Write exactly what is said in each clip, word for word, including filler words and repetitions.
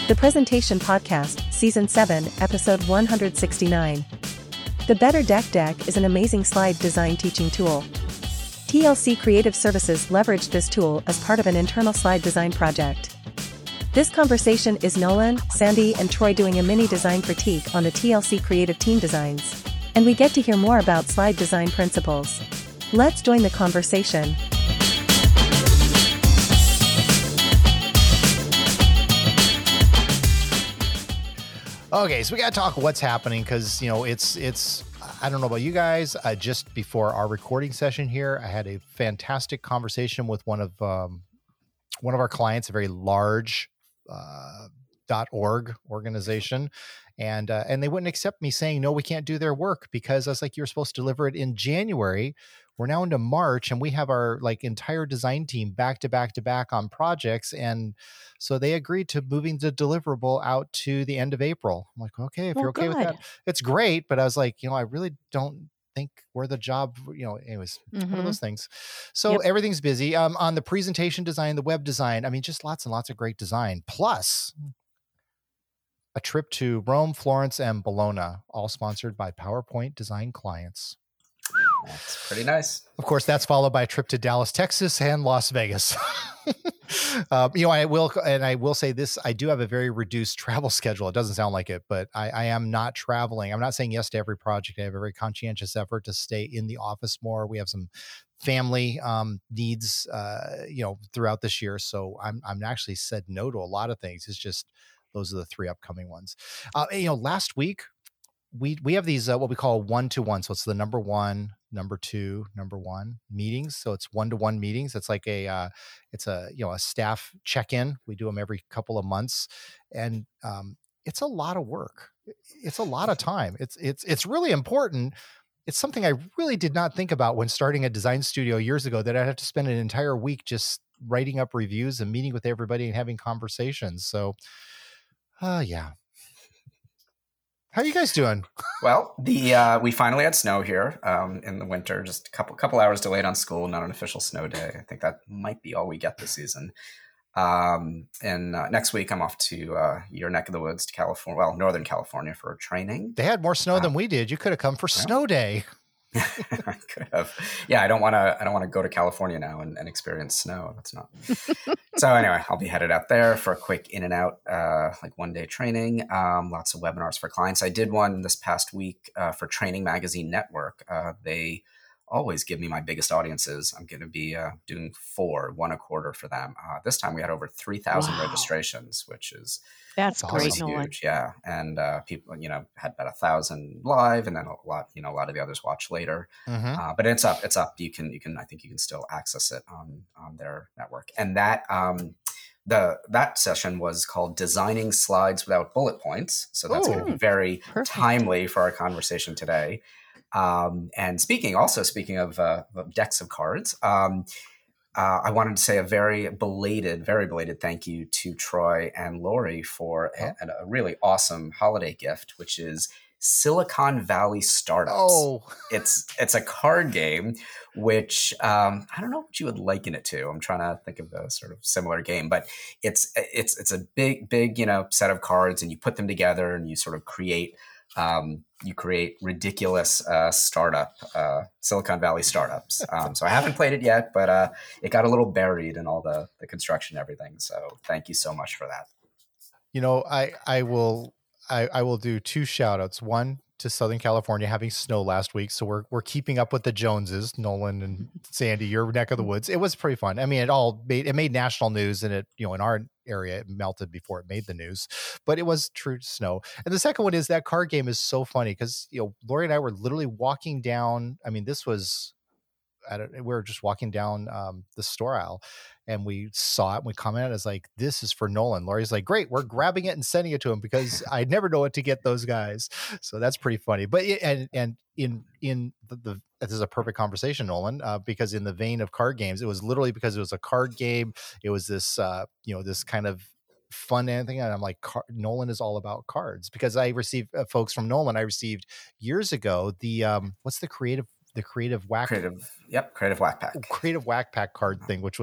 The Presentation Podcast, Season seven, Episode one hundred sixty-nine. The Better Deck Deck is an amazing slide design teaching tool. T L C Creative Services leveraged this tool as part of an internal slide design project. This conversation is Nolan, Sandy, and Troy doing a mini design critique on the T L C Creative team designs. And we get to hear more about slide design principles. Let's join the conversation. Okay, so we got to talk what's happening because, you know, it's, it's, I don't know about you guys. Uh, just before our recording session here, I had a fantastic conversation with one of, um, one of our clients, a very large uh, .org organization. And, uh, and they wouldn't accept me saying, no, we can't do their work because I was like, you're supposed to deliver it in January. We're now into March and we have our like entire design team back to back to back on projects. And so they agreed to moving the deliverable out to the end of April. I'm like, okay, if Well, you're okay good. with that, it's great. But I was like, you know, I really don't think we're the job, you know, anyways, it's Mm-hmm. one of those things. So Yep. everything's busy um, on the presentation design, the web design. I mean, just lots and lots of great design. Plus a trip to Rome, Florence, and Bologna, all sponsored by PowerPoint Design Clients. That's pretty nice. Of course, that's followed by a trip to Dallas, Texas, and Las Vegas. um, you know, I will, and I will say this: I do have a very reduced travel schedule. It doesn't sound like it, but I, I am not traveling. I'm not saying yes to every project. I have a very conscientious effort to stay in the office more. We have some family um, needs, uh, you know, throughout this year, so I'm I'm actually said no to a lot of things. It's just those are the three upcoming ones. Uh, you know, last week. We we have these uh, what we call one to one. So it's the number one, number two, number one meetings. So it's one to one meetings. It's like a uh, it's a you know a staff check in. We do them every couple of months, and um, it's a lot of work. It's a lot of time. It's it's it's really important. It's something I really did not think about when starting a design studio years ago. That I'd have to spend an entire week just writing up reviews and meeting with everybody and having conversations. So, uh, yeah. How are you guys doing? Well, the uh, we finally had snow here um, in the winter. Just a couple couple hours delayed on school, not an official snow day. I think that might be all we get this season. Um, and uh, next week, I'm off to uh, your neck of the woods to California, well, Northern California for training. They had more snow uh, than we did. You could have come for yeah. snow day. I could have. Yeah, I don't want to. I don't want to go to California now and, and experience snow. That's not. So anyway, I'll be headed out there for a quick in and out, uh, like one day training. Um, lots of webinars for clients. I did one this past week uh, for Training Magazine Network. Uh, they always give me my biggest audiences. I'm going to be uh, doing four, one a quarter for them. Uh, this time we had over three thousand Wow. registrations, which is That's That's great, was awesome. Nolan. huge. Yeah. And uh, people, you know, had about a thousand live and then a lot, you know, a lot of the others watch later. Mm-hmm. Uh, but it's up, it's up. You can, you can, I think you can still access it on, on their network. And that, um, the, that session was called Designing Slides Without Bullet Points. So that's Oh, going to be very perfect. timely for our conversation today. Um, and speaking, also speaking of, uh, of decks of cards, um, Uh, I wanted to say a very belated, very belated thank you to Troy and Lori for a, a really awesome holiday gift, which is Silicon Valley Startups. Oh, It's it's a card game, which um, I don't know what you would liken it to. I'm trying to think of a sort of similar game, but it's it's it's a big big you know set of cards, and you put them together, and you sort of create. Um, you create ridiculous uh, startup, uh, Silicon Valley startups. Um, so I haven't played it yet, but uh, it got a little buried in all the, the construction and everything. So thank you so much for that. you know, I I will I, I will do two shout outs. One to Southern California having snow last week. So we're we're keeping up with the Joneses, Nolan and Sandy, your neck of the woods. It was pretty fun. I mean, it all made it made national news, and it, you know, in our area it melted before it made the news, but it was true snow. And the second one is that card game is so funny because, you know, Lori and I were literally walking down. I mean, this was I don't, we were just walking down um, the store aisle and we saw it and we commented as like, this is for Nolan. Lori's like, great, we're grabbing it and sending it to him because I never know what to get those guys. So that's pretty funny. But it, and and in in the, the this is a perfect conversation, Nolan, uh, because in the vein of card games, it was literally because it was a card game. It was this uh, you know this kind of fun thing, and I'm like, Car- Nolan is all about cards because I received uh, folks from Nolan. I received years ago the um, what's the creative the creative whack Creative, yep, creative whack pack. creative whack pack card thing, which was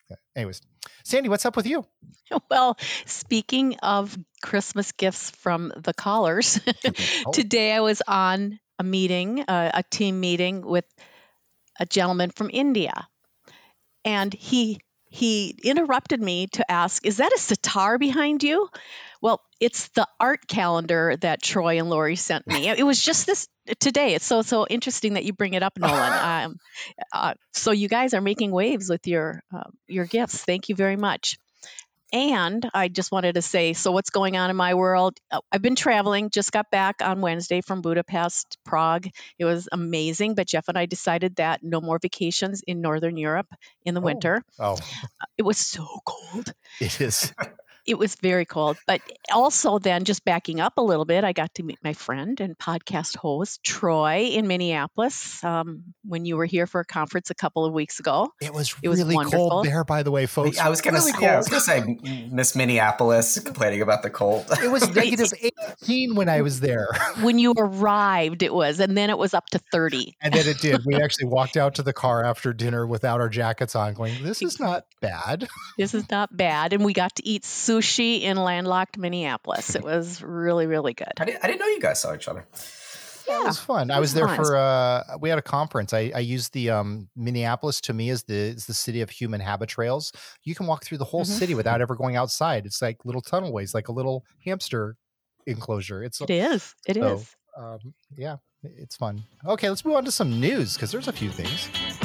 Anyways, Sandy, what's up with you? Well, speaking of Christmas gifts from the callers, Oh. today I was on a meeting, uh, a team meeting with a gentleman from India, and he he interrupted me to ask, "Is that a sitar behind you?" Well, it's the art calendar that Troy and Lori sent me. It was just this today. It's so so interesting that you bring it up, Nolan. um, uh, so you guys are making waves with your uh, your gifts. Thank you very much. And I just wanted to say, so what's going on in my world? Uh, I've been traveling, just got back on Wednesday from Budapest, Prague. It was amazing, but Jeff and I decided that no more vacations in Northern Europe in the Oh. winter. Oh, It was so cold. it is. It was very cold. But also then just backing up a little bit, I got to meet my friend and podcast host, Troy, in Minneapolis um, when you were here for a conference a couple of weeks ago. It was It was really wonderful. cold there, by the way, folks. I was gonna really say, yeah, I was cold. gonna say Miss Minneapolis complaining about the cold. It was negative eighteen when I was there. When you arrived, it was, and then it was up to thirty. And then it did. We actually walked out to the car after dinner without our jackets on, going, this is not bad. This is not bad. And we got to eat sushi in landlocked Minneapolis. It was really, really good. I didn't, I didn't know you guys saw each other. It was fun. it I was was there fun. for uh we had a conference. I, I used the um Minneapolis to me as the is the city of human habit trails. You can walk through the whole Mhm. city without ever going outside. It's like little tunnelways, like a little hamster enclosure. It's It is. It so, is. um yeah, it's fun. Okay, let's move on to some news because there's a few things.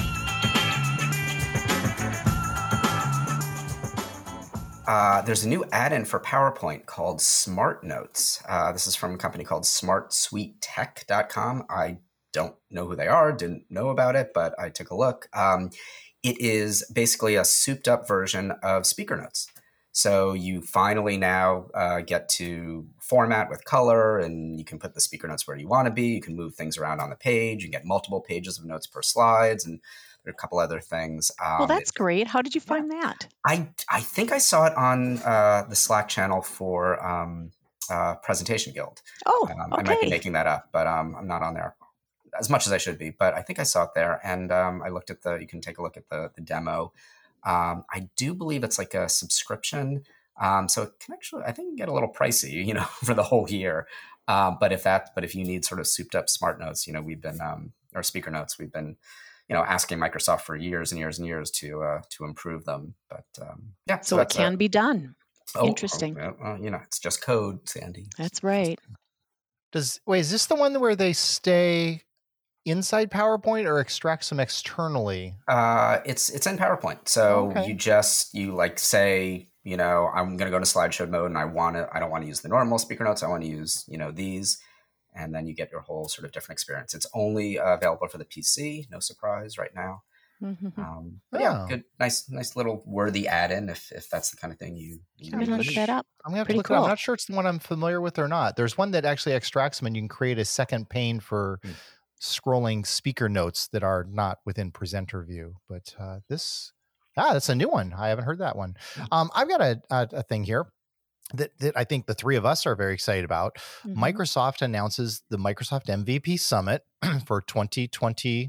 Uh, there's a new add-in for PowerPoint called Smart Notes. Uh, this is from a company called smart suite tech dot com. I don't know who they are, didn't know about it, but I took a look. Um, it is basically a souped up version of Speaker Notes. So you finally now uh, get to format with color, and you can put the speaker notes where you want to be. You can move things around on the page. You get multiple pages of notes per slides, and there are a couple other things. Um, Well, that's it- great. How did you find that? I I think I saw it on uh, the Slack channel for um, uh, Presentation Guild. Oh, Um, I might be okay. making that up, but um, I'm not on there as much as I should be. But I think I saw it there, and um, I looked at the. You can take a look at the the demo. Um, I do believe it's like a subscription, um, so it can actually. I think it can get a little pricey, you know, for the whole year. Um, but if that, but if you need sort of souped up smart notes, you know, we've been um, or speaker notes, we've been, you know, asking Microsoft for years and years and years to uh, to improve them. But um, yeah, So it that's can a, be done. oh, Interesting. Oh, well, you know, it's just code, Sandy. That's right. Does wait, is this the one where they stay inside PowerPoint or extract some externally? Uh, it's it's in PowerPoint. So Okay. you just you like say, you know, I'm going to go to slideshow mode, and I want to. I don't want to use the normal speaker notes. I want to use, you know, these, and then you get your whole sort of different experience. It's only uh, available for the P C. No surprise right now. Mhm. Um, but yeah, Oh. good, nice, nice little worthy add-in if if that's the kind of thing you. you I'm gonna use. look that up. I'm gonna have Pretty to look it up. I'm cool. not sure it's the one I'm familiar with or not. There's one that actually extracts them, and you can create a second pane for Hmm. scrolling speaker notes that are not within presenter view. But uh, this, ah, that's a new one. I haven't heard that one. Um, I've got a, a, a thing here that, that I think the three of us are very excited about. Mhm. Microsoft announces the Microsoft M V P Summit for twenty twenty-three.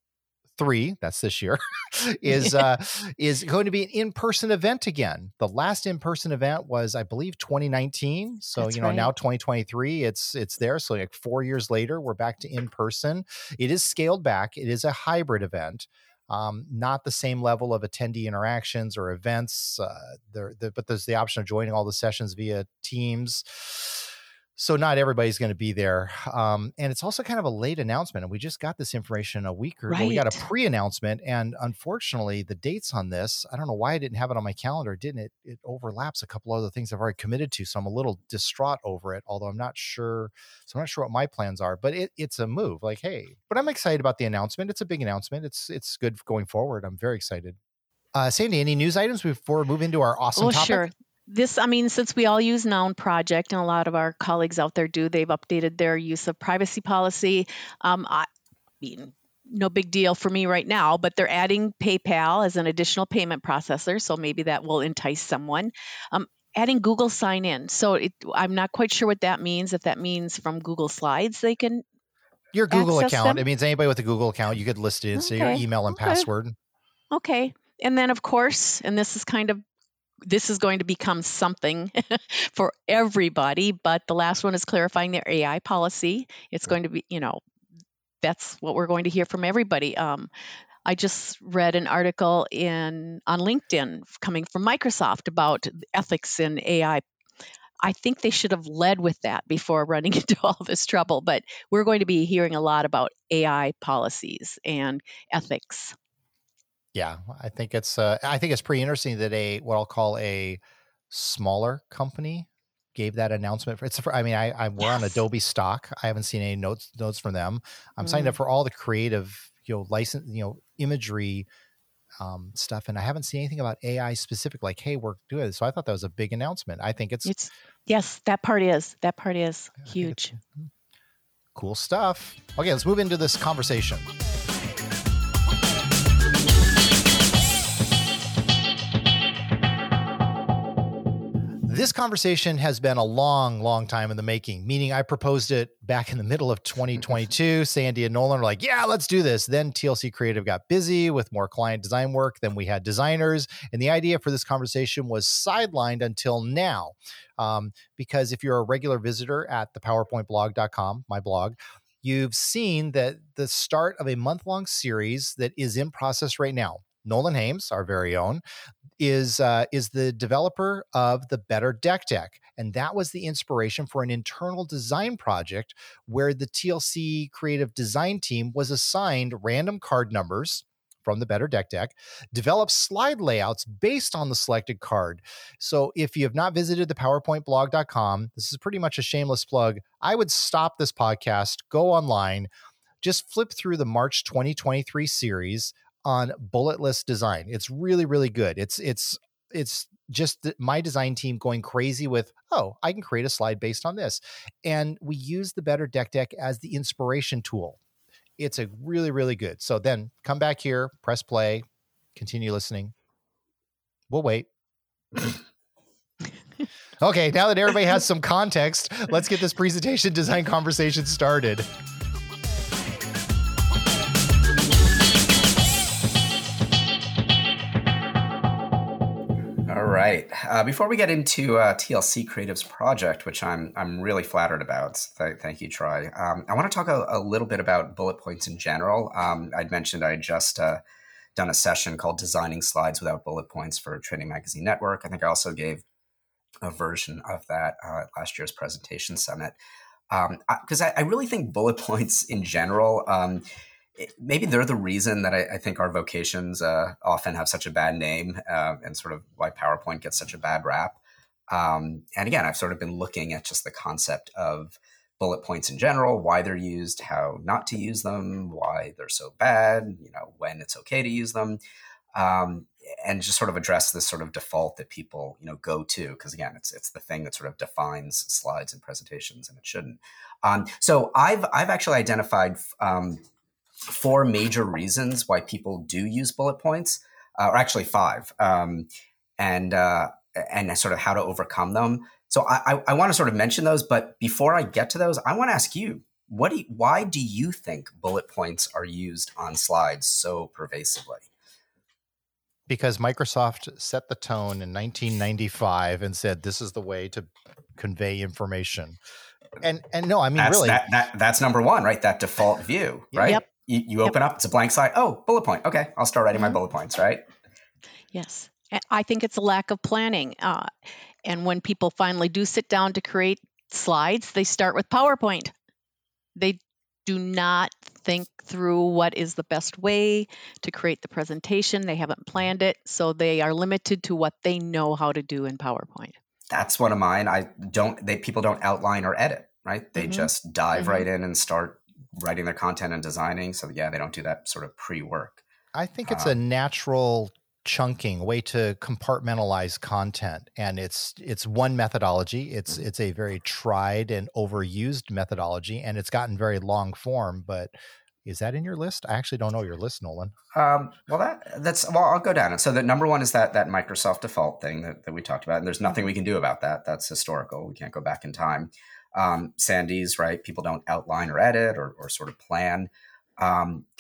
That's this year. is uh, is going to be an in-person event again. The last in-person event was, I believe, twenty nineteen. So That's you know right. now twenty twenty-three, it's it's there. So like four years later, we're back to in-person. It is scaled back. It is a hybrid event. Um, not the same level of attendee interactions or events. Uh, there, the, but there's the option of joining all the sessions via Teams. So not everybody's going to be there. Um, and it's also kind of a late announcement. And we just got this information a week or well, we got a Right. pre-announcement. And unfortunately, the dates on this, I don't know why I didn't have it on my calendar. It didn't. It, it overlaps a couple other things I've already committed to. So I'm a little distraught over it, although I'm not sure. So I'm not sure what my plans are, but it, it's a move like, hey, but I'm excited about the announcement. It's a big announcement. It's, it's good going forward. I'm very excited. Uh, Sandy, any news items before we move into our awesome Oh, topic? sure. This, I mean, since we all use Noun Project, and a lot of our colleagues out there do, they've updated their use of privacy policy. Um, I mean, no big deal for me right now, but they're adding PayPal as an additional payment processor, so maybe that will entice someone. Um, adding Google Sign In, so it, I'm not quite sure what that means. If that means from Google Slides, they can. Your Google access account. them? It means anybody with a Google account, you could list it, say your Okay, email and okay. password. Okay, and then of course, and this is kind of this is going to become something for everybody, but the last one is clarifying their A I policy. It's going to be, you know, that's what we're going to hear from everybody. Um, I just read an article in on LinkedIn coming from Microsoft about ethics in A I. I think they should have led with that before running into all this trouble, but we're going to be hearing a lot about A I policies and ethics. Yeah, I think it's uh, I think it's pretty interesting that a what I'll call a smaller company gave that announcement. For, it's for, I mean, I, I we're yes. on Adobe stock. I haven't seen any notes notes from them. I'm mm. signed up for all the creative, you know, license, you know, imagery um, stuff, and I haven't seen anything about A I specific. Like, hey, we're doing this. So I thought that was a big announcement. I think it's, it's yes, that part is that part is huge. Cool stuff. Okay, let's move into this conversation. This conversation has been a long, long time in the making, meaning I proposed it back in the middle of twenty twenty-two. Sandy and Nolan were like, yeah, let's do this. Then T L C Creative got busy with more client design work. Then we had designers. And the idea for this conversation was sidelined until now. Um, because if you're a regular visitor at the powerpoint blog dot com, my blog, you've seen that the start of a month-long series that is in process right now. Nolan Hames, our very own, is uh, is the developer of the Better Deck Deck. And that was the inspiration for an internal design project where the T L C creative design team was assigned random card numbers from the Better Deck Deck, develop slide layouts based on the selected card. So if you have not visited the powerpoint blog dot com, this is pretty much a shameless plug. I would stop this podcast, go online, just flip through the March twenty twenty-three series on bullet list design. It's really, really good. It's, it's, it's just my design team going crazy with, oh, I can create a slide based on this. And we use the Better Deck Deck as the inspiration tool. It's a really, really good. So then come back here, press play, continue listening. We'll wait. Okay. Now that everybody has some context, let's get this presentation design conversation started. All right. Uh, before we get into uh, T L C Creative's project, which I'm I'm really flattered about, th- thank you, Troy. Um, I want to talk a, a little bit about bullet points in general. Um, I'd mentioned I had just uh, done a session called Designing Slides Without Bullet Points for Training Magazine Network. I think I also gave a version of that uh, at last year's presentation summit. Because um, I, I really think bullet points in general, um, maybe they're the reason that I, I think our vocations uh, often have such a bad name uh, and sort of why PowerPoint gets such a bad rap. Um, and again, I've sort of been looking at just the concept of bullet points in general, why they're used, how not to use them, why they're so bad, you know, when it's okay to use them, um, and just sort of address this sort of default that people, you know, go to. Because again, it's it's the thing that sort of defines slides and presentations, and it shouldn't. Um, so I've I've actually identified um, four major reasons why people do use bullet points, uh, or actually five, um, and uh, and sort of how to overcome them. So I, I, I want to sort of mention those, but before I get to those, I want to ask you, what do you, why do you think bullet points are used on slides so pervasively? Because Microsoft set the tone in nineteen ninety-five and said, this is the way to convey information. And and no, I mean, that's, really. That, that, that's number one, right? That default view, right? Yep. You, you open yep. up, it's a blank slide. Oh, bullet point. Okay, I'll start writing mm-hmm. my bullet points, right? Yes. I think it's a lack of planning. Uh, and when people finally do sit down to create slides, they start with PowerPoint. They do not think through what is the best way to create the presentation. They haven't planned it, so they are limited to what they know how to do in PowerPoint. That's one of mine. I don't. They people don't outline or edit, right? They mm-hmm. just dive mm-hmm. right in and start writing their content and designing. So yeah, they don't do that sort of pre-work. I think it's um, a natural chunking way to compartmentalize content, and it's it's one methodology. It's it's a very tried and overused methodology, and it's gotten very long form. But is that in your list? I actually don't know your list, Nolan. Um, well, that that's well, I'll go down it. So the number one is that that Microsoft default thing that, that we talked about, and there's nothing we can do about that. That's historical. We can't go back in time. Um, Sandy's right. People don't outline or edit or, or sort of plan. Um,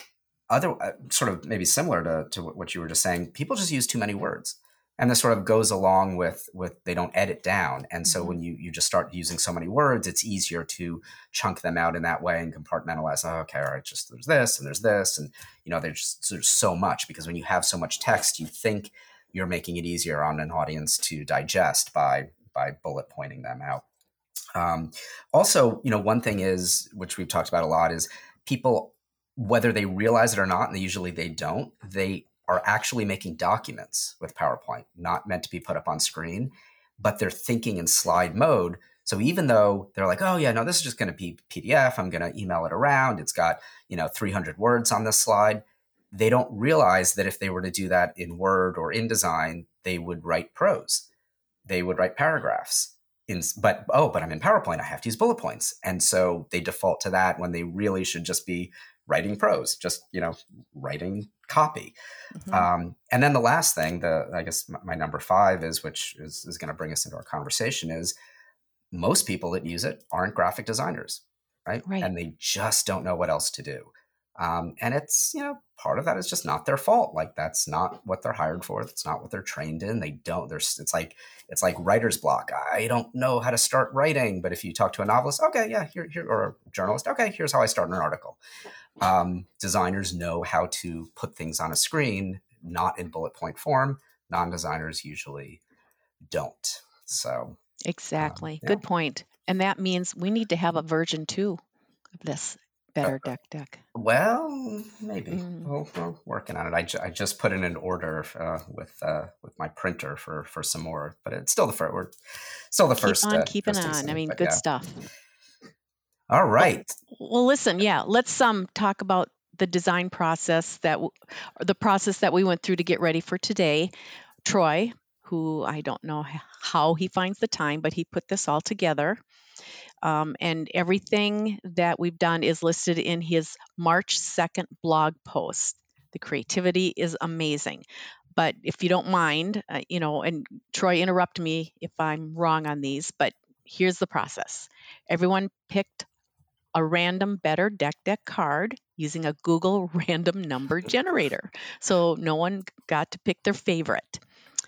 other uh, sort of maybe similar to, to what you were just saying, people just use too many words. And this sort of goes along with, with they don't edit down. And so mm-hmm. when you, you just start using so many words, it's easier to chunk them out in that way and compartmentalize. Oh, okay, all right, just there's this and there's this. And, you know, there's, there's so much, because when you have so much text, you think you're making it easier on an audience to digest by, by bullet pointing them out. Um, also, you know, one thing is, which we've talked about a lot, is people, whether they realize it or not, and they, usually they don't, they are actually making documents with PowerPoint, not meant to be put up on screen, but they're thinking in slide mode. So even though they're like, oh yeah, no, this is just going to be P D F, I'm going to email it around, it's got, you know, three hundred words on this slide, they don't realize that if they were to do that in Word or InDesign, they would write prose, they would write paragraphs. In, but, oh, but I'm in PowerPoint, I have to use bullet points. And so they default to that when they really should just be writing prose, just, you know, writing copy. Mm-hmm. Um, and then the last thing, the I guess my, my number five is, which is, is going to bring us into our conversation, is most people that use it aren't graphic designers, right? Right. And they just don't know what else to do. Um, and it's, you know, part of that is just not their fault. Like, that's not what they're hired for. That's not what they're trained in. They don't, there's, it's like, it's like writer's block. I don't know how to start writing, but if you talk to a novelist, okay, yeah, here, here, or a journalist, okay, here's how I start an article. Um, designers know how to put things on a screen, not in bullet point form. Non-designers usually don't. So. Exactly. Um, yeah. Good point. And that means we need to have a version two of this Better Deck Deck. Well, maybe. Mm. We'll, we're working on it. I, ju- I just put in an order uh, with uh, with my printer for, for some more, but it's still the first. We're still the Keep first. on uh, keeping first on. season, I mean, but good yeah. stuff. All right. Well, well, listen, yeah, let's um talk about the design process that w- or the process that we went through to get ready for today. Troy, who I don't know h- how he finds the time, but he put this all together. Um, and everything that we've done is listed in his March second blog post. The creativity is amazing. But if you don't mind, uh, you know, and Troy, interrupt me if I'm wrong on these, but here's the process. Everyone picked a random Better Deck Deck card using a Google random number generator. So no one got to pick their favorite.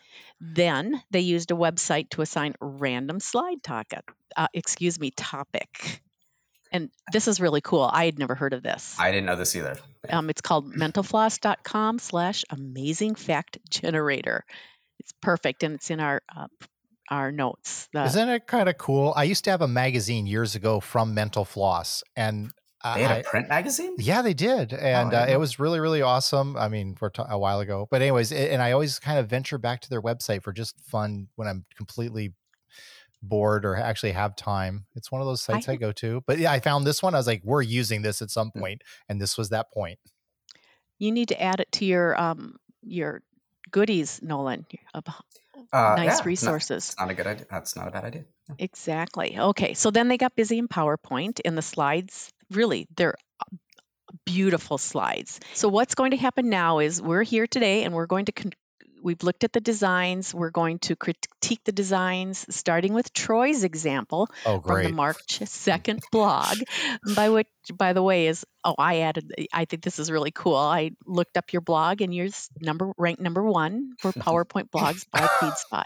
Then they used a website to assign random slide topic, uh, excuse me, topic. And this is really cool. I had never heard of this. I didn't know this either. Yeah. Um, it's called mentalfloss.com slash amazing fact generator. It's perfect, and it's in our uh, our notes. The, Isn't it kind of cool? I used to have a magazine years ago from Mental Floss, and uh, They had a I- print magazine? Yeah, they did, and Oh, I uh, know. it was really, really awesome. I mean, for t- a while ago, but anyways, it, and I always kind of venture back to their website for just fun when I'm completely bored or actually have time. It's one of those sites I, I- go to. But yeah, I found this one. I was like, we're using this at some point, and this was that point. you need to add it to your um your goodies, Nolan, of Uh, nice yeah, it's not- resources. It's not a good idea. That's not a bad idea. Exactly. Okay. So then they got busy in PowerPoint, and the slides, really, they're beautiful slides. So what's going to happen now is we're here today, and we're going to, con- we've looked at the designs. We're going to critique the designs, starting with Troy's example Oh, from the great. March second blog, by which, by the way, is, oh, I added, I think this is really cool. I looked up your blog, and yours number ranked number one for PowerPoint blogs by FeedSpot.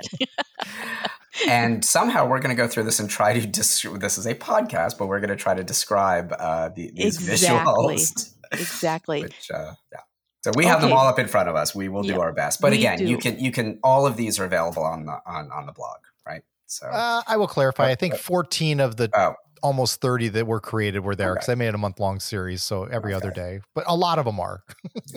And somehow we're going to go through this and try to dis- this is a podcast, but we're going to try to describe uh, the, these Exactly. visuals. Exactly. Which, uh, yeah. So we have them Okay. all up in front of us. We will do Yeah, our best. But we again, you do. can you can all of these are available on the on, on the blog, right? So Uh, I will clarify. I think fourteen of the oh, almost thirty that were created were there because Okay. I made it a month long series, so every other Okay. day. But a lot of them are.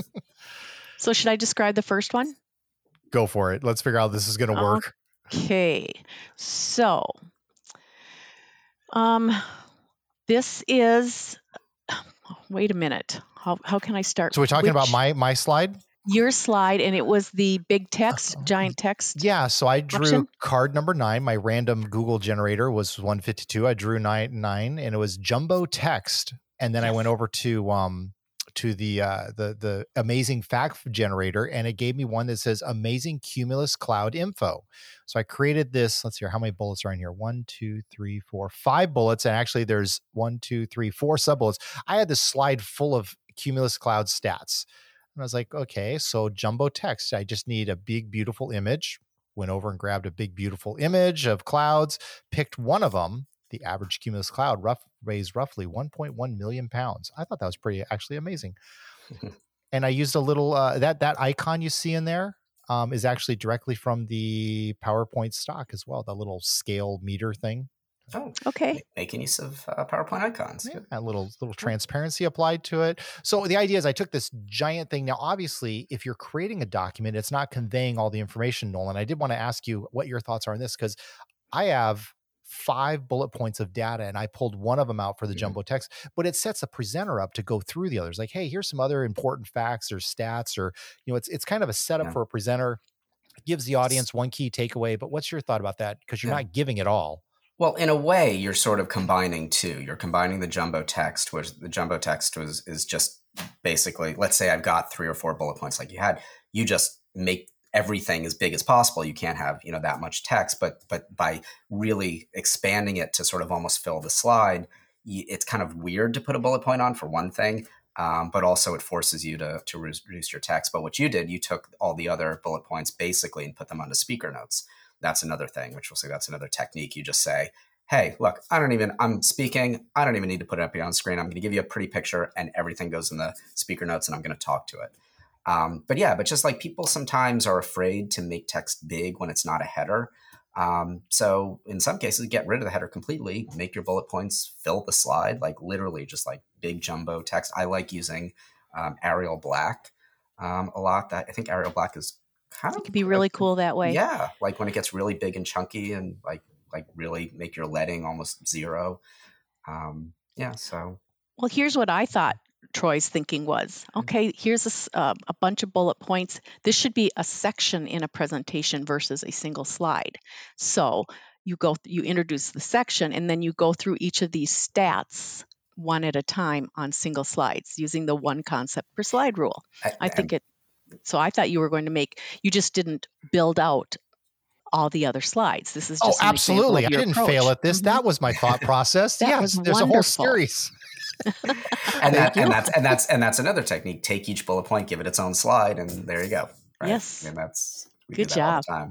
So should I describe the first one? Go for it. Let's figure out how this is going to work. Okay. So, um, this is. Wait a minute. How how can I start? So we're talking about Which- my my slide. your slide, and it was the big text, giant text. Yeah, so I drew Option? card number nine. My random Google generator was one fifty-two. I drew nine nine, and it was jumbo text. And then I went over to um to the uh the the amazing fact generator, and it gave me one that says amazing cumulus cloud info. So I created this. Let's see here, how many bullets are in here? One, two, three, four, five bullets, and actually there's one, two, three, four sub bullets. I had this slide full of cumulus cloud stats. And I was like, okay, so jumbo text, I just need a big, beautiful image. Went over and grabbed a big, beautiful image of clouds, picked one of them. The average cumulus cloud rough, weighs roughly one point one million pounds. I thought that was pretty actually amazing. And I used a little, uh, that, that icon you see in there um, is actually directly from the PowerPoint stock as well, the little scale meter thing. Oh, Okay. making use of uh, PowerPoint icons. Yeah, a little little transparency applied to it. So the idea is I took this giant thing. Now, obviously, if you're creating a document, it's not conveying all the information, Nolan. I did want to ask you what your thoughts are on this, because I have five bullet points of data and I pulled one of them out for the mm-hmm. jumbo text, but it sets a presenter up to go through the others. Like, hey, here's some other important facts or stats, or, you know, it's, it's kind of a setup yeah. for a presenter. It gives the audience one key takeaway, but what's your thought about that? Because you're yeah. not giving it all. Well, in a way, you're sort of combining two. You're combining the jumbo text, which the jumbo text was is just basically, let's say I've got three or four bullet points like you had. You just make everything as big as possible. You can't have, you know, that much text, but but by really expanding it to sort of almost fill the slide, you, it's kind of weird to put a bullet point on, for one thing, um, but also it forces you to to reduce your text. But what you did, you took all the other bullet points basically and put them onto speaker notes. That's another thing, which we'll see. That's another technique. You just say, hey, look, I don't even, I'm speaking. I don't even need to put it up here on screen. I'm going to give you a pretty picture and everything goes in the speaker notes and I'm going to talk to it. Um, but yeah, but just like people sometimes are afraid to make text big when it's not a header. Um, so in some cases, get rid of the header completely, make your bullet points, fill the slide, like literally just like big jumbo text. I like using um, Arial Black um, a lot. That I think Arial Black is kind of, it could be really cool that way. Yeah. Like when it gets really big and chunky and like, like really make your leading almost zero. Um, yeah. So. Well, here's what I thought Troy's thinking was, okay, here's a, uh, a bunch of bullet points. This should be a section in a presentation versus a single slide. So you go, you introduce the section and then you go through each of these stats one at a time on single slides using the one concept per slide rule. I, I think it, So I thought you were going to make, you just didn't build out all the other slides. This is just oh, absolutely. I didn't approach. fail at this. Mm-hmm. That was my thought process. Yes, there's wonderful. a whole series. and, that, and that's and that's and that's another technique. Take each bullet point, give it its own slide, and there you go. Right? Yes, and that's we good do that job. All the time.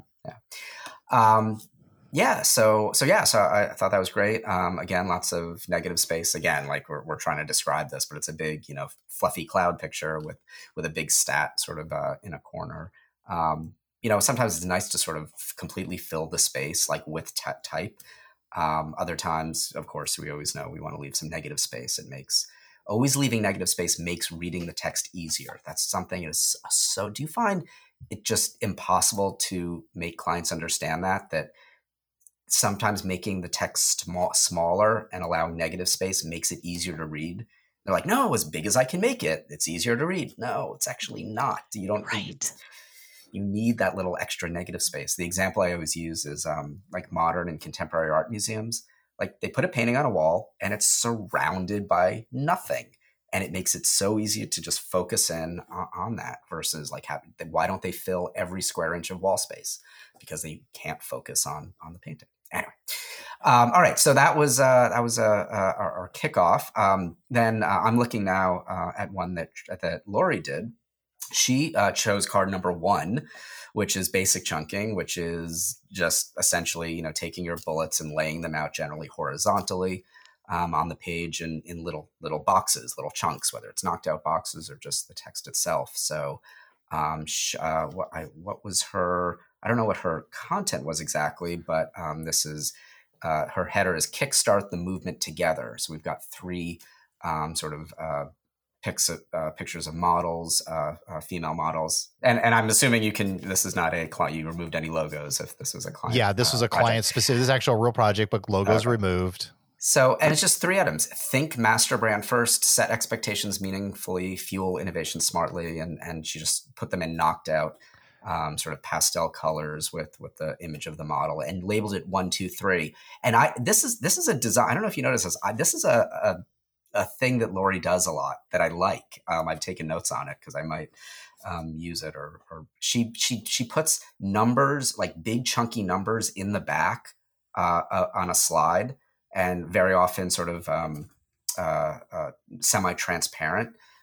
Yeah. Um, yeah. So so yeah. So I thought that was great. Um, again, lots of negative space. Again, like we're we're trying to describe this, but it's a big, you know, fluffy cloud picture with with a big stat sort of uh, in a corner. Um, you know, sometimes it's nice to sort of completely fill the space, like with t- type. Um, other times, of course, we always know we want to leave some negative space. It makes always leaving negative space makes reading the text easier. That's something is so. Do you find it just impossible to make clients understand that that sometimes making the text small, smaller and allowing negative space makes it easier to read? They're like, no, as big as I can make it, it's easier to read. No, it's actually not. You don't. Right. You need that little extra negative space. The example I always use is um, like modern and contemporary art museums. Like they put a painting on a wall and it's surrounded by nothing. And it makes it so easy to just focus in on, on that versus like having, why don't they fill every square inch of wall space? Because they can't focus on, on the painting. Anyway. Um, all right. So that was, uh, that was uh, uh, our, our kickoff. Um, then uh, I'm looking now uh, at one that, that Lori did. She uh, chose card number one, which is basic chunking, which is just essentially, you know, taking your bullets and laying them out generally horizontally um, on the page in, in little little boxes, little chunks, whether it's knocked out boxes or just the text itself. So um, sh- uh, what, I, what was her, I don't know what her content was exactly, but um, this is, uh, her header is Kickstart the Movement Together. So we've got three um, sort of uh, Pics, uh, pictures of models, uh, uh, female models. And and I'm assuming you can, this is not a client, you removed any logos if this was a client. Yeah, this uh, was a client project. specific, this is actually a real project, but logos okay. removed. So, and it's just three items. Think master brand first, set expectations meaningfully, fuel innovation smartly. And, and she just put them in knocked out um, sort of pastel colors with, with the image of the model and labeled it one, two, three. And I, this is, this is a design. I don't know if you notice this. I, this is a, a a thing that Lori does a lot that I like. Um, I've taken notes on it because I might um, use it or, or she, she, she puts numbers, like big chunky numbers in the back uh, uh, on a slide and very often sort of um, uh, uh, semi-transparent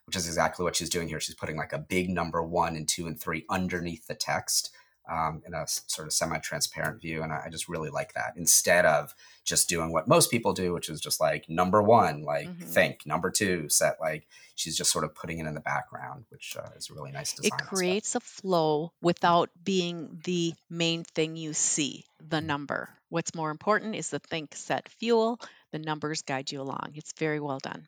which is exactly what she's doing here. She's putting like a big number one and two and three underneath the text um, in a sort of semi-transparent view. And I, I just really like that, instead of just doing what most people do, which is just like number one, like mm-hmm. think, number two, set, like she's just sort of putting it in the background, which uh, is a really nice design. It creates aspect. a flow without being the main thing you see, the number. What's more important is the think, set, fuel. The numbers guide you along. It's very well done.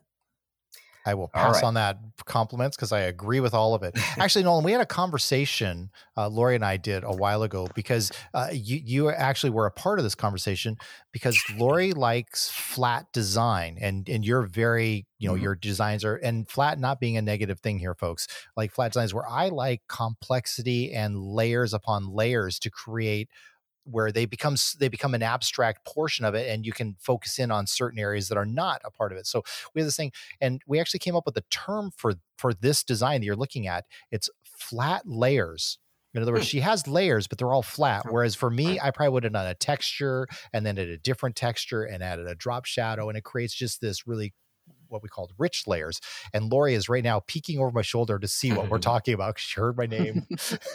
I will pass right. on that compliments because I agree with all of it. Actually, Nolan, we had a conversation, uh, Lori and I did a while ago, because uh, you you actually were a part of this conversation because Lori likes flat design, and and you're very, you know, mm-hmm. your designs are, and flat not being a negative thing here, folks, like flat designs where I like complexity and layers upon layers to create where they become they become an abstract portion of it, and you can focus in on certain areas that are not a part of it. So we have this thing, and we actually came up with a term for for this design that you're looking at. It's flat layers. In other words, she has layers, but they're all flat. Whereas for me, I probably would have done a texture and then added a different texture and added a drop shadow, and it creates just this really what we called rich layers. And Lori is right now peeking over my shoulder to see what we're talking about. She heard my name.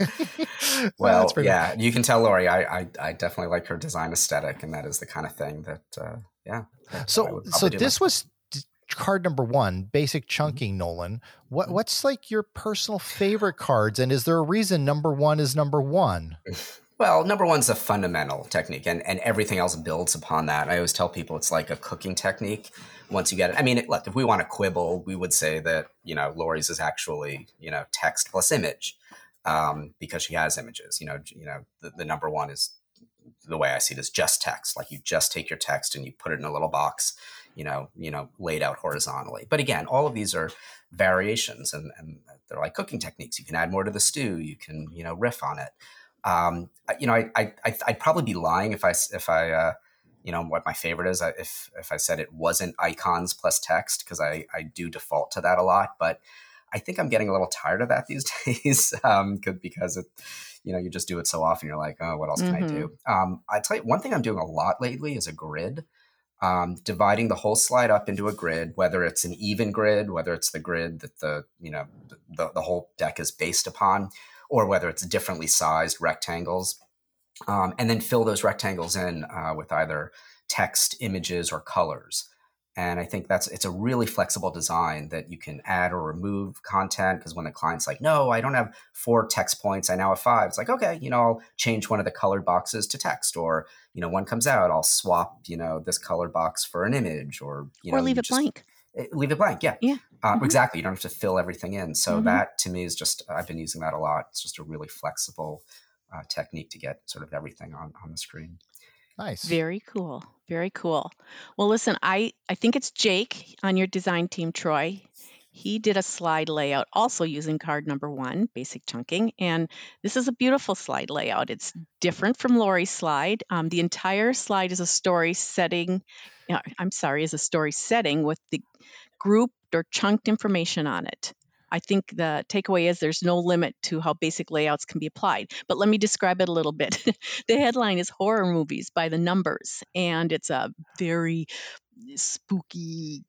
Well, oh, yeah, cool. You can tell Lori, I, I I definitely like her design aesthetic, and that is the kind of thing that, uh, yeah. So, so this was card number one, basic chunking, mm-hmm. Nolan. What What's like your personal favorite cards? And is there a reason number one is number one? Well, number one's a fundamental technique, and, and everything else builds upon that. I always tell people it's like a cooking technique. Once you get it, I mean, it, look, if we want to quibble, we would say that, you know, Lori's is actually, you know, text plus image, um, because she has images. You know, you know, the, the number one is, the way I see it, is just text. Like you just take your text and you put it in a little box, you know, you know, laid out horizontally. But again, all of these are variations, and, and they're like cooking techniques. You can add more to the stew. You can, you know, riff on it. Um, you know, I, I, I'd probably be lying if I, if I, uh, you know, what my favorite is, if, if I said it wasn't icons plus text, because I, I do default to that a lot, but I think I'm getting a little tired of that these days, um, because it, you know, you just do it so often. You're like, oh, what else can mm-hmm. I do? Um, I tell you, one thing I'm doing a lot lately is a grid, um, dividing the whole slide up into a grid, whether it's an even grid, whether it's the grid that the, you know, the, the whole deck is based upon, or whether it's differently sized rectangles, um, and then fill those rectangles in uh, with either text, images, or colors. And I think that's, it's a really flexible design that you can add or remove content, because when the client's like, no, I don't have four text points, I now have five. It's like, okay, you know, I'll change one of the colored boxes to text, or, you know, one comes out, I'll swap, you know, this colored box for an image, or, you know, or leave it just, blank. Leave it blank. Yeah. Yeah. Uh, mm-hmm. Exactly. You don't have to fill everything in. So mm-hmm. that to me is just, I've been using that a lot. It's just a really flexible uh, technique to get sort of everything on, on the screen. Nice. Very cool. Very cool. Well, listen, I, I think it's Jake on your design team, Troy. He did a slide layout also using card number one, basic chunking. And this is a beautiful slide layout. It's different from Lori's slide. Um, the entire slide is a story setting. You know, I'm sorry, is a story setting with the grouped or chunked information on it. I think the takeaway is there's no limit to how basic layouts can be applied. But let me describe it a little bit. The headline is Horror Movies by the Numbers, and it's a very spooky,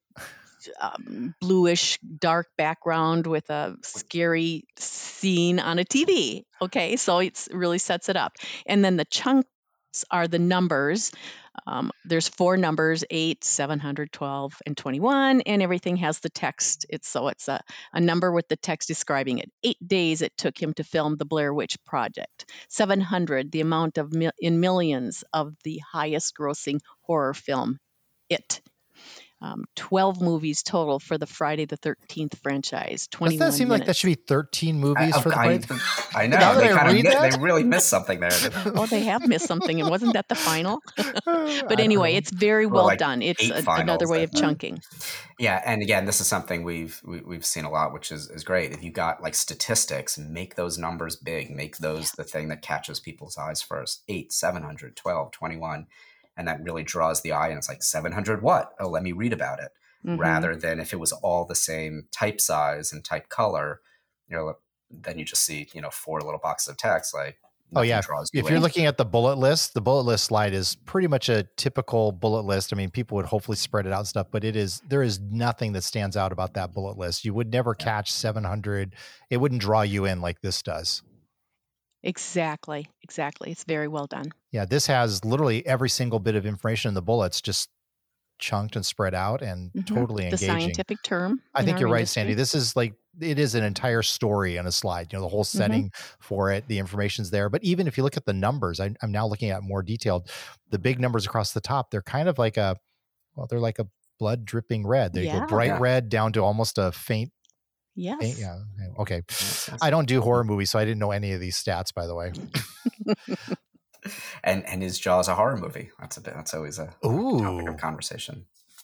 um, bluish, dark background with a scary scene on a T V. Okay, so it really sets it up. And then the chunks are the numbers. Um, there's four numbers, eight, seven hundred, twelve, and twenty-one, and everything has the text. It's so it's a, a number with the text describing it. Eight days it took him to film the Blair Witch Project. seven hundred, the amount of mil- in millions of the highest grossing horror film, It. Um, twelve movies total for the Friday the thirteenth franchise. twenty-one Doesn't that seem minutes. like that should be thirteen movies I, for the I, Friday? I know. They, kind of, that? they really missed something there. Oh, they have missed something. And wasn't that the final? But anyway, it's very well, well like done. It's a, finals, another way of chunking. Yeah. And again, this is something we've we, we've seen a lot, which is, is great. If you got like statistics, make those numbers big. Make those the thing that catches people's eyes first. eight, seven hundred, twelve, twenty-one. And that really draws the eye. And it's like seven hundred what? Oh, let me read about it. Mm-hmm. Rather than if it was all the same type size and type color, you know, then you just see, you know, four little boxes of text. Like, Oh yeah. draws you If you're in. looking at the bullet list, the bullet list slide is pretty much a typical bullet list. I mean, people would hopefully spread it out and stuff, but it is, there is nothing that stands out about that bullet list. You would never Yeah. catch seven hundred. It wouldn't draw you in like this does. Exactly. Exactly. It's very well done. Yeah. This has literally every single bit of information in the bullets just chunked and spread out and Mhm. totally The engaging. scientific term. I in think our you're right, industry. Sandy. This is like, it is an entire story on a slide, you know, the whole setting for it, the information's there. But even if you look at the numbers, I, I'm now looking at more detailed, the big numbers across the top, they're kind of like a, well, they're like a blood dripping red. They Yeah. go bright Yeah. red down to almost a faint, Yes. faint yeah. Okay. Yes, yes. I don't do horror movies, so I didn't know any of these stats, by the way. And and is Jaws a horror movie? That's a bit. That's always a topic Ooh. of conversation.